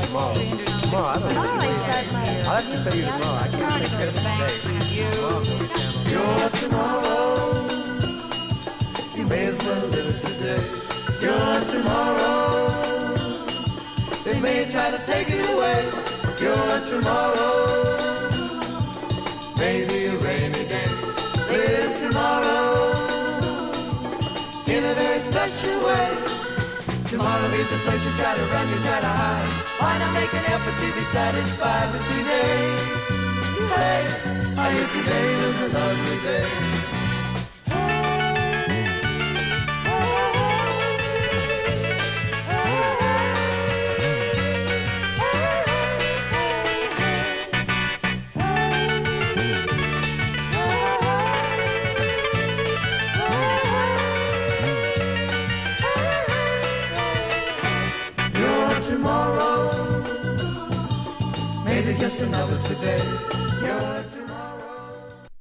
tomorrow. Tomorrow, I don't know. Tomorrow I start my I'll have to tell you tomorrow. I can't take care of it today. Tomorrow, Your tomorrow, you may as well live it today. Your tomorrow, they may try to take it away. Your tomorrow, maybe a rainy day. Live tomorrow in a very special way. Tomorrow is a place you try to run, you try to hide. Why not make an effort to be satisfied with today? Hey, I hear today was a lovely day. Tomorrow, maybe just another today. Your tomorrow.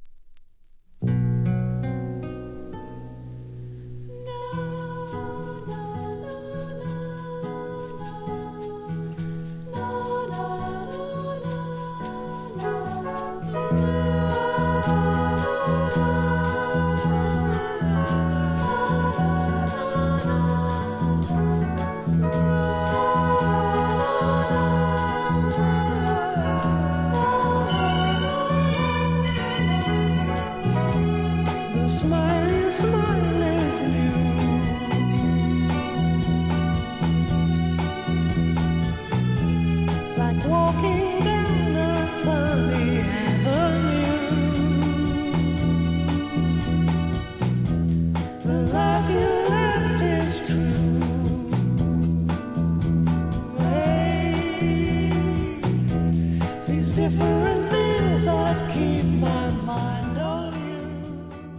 Walking down a sunny avenue, the life you left is true. Hey, these different things that keep my mind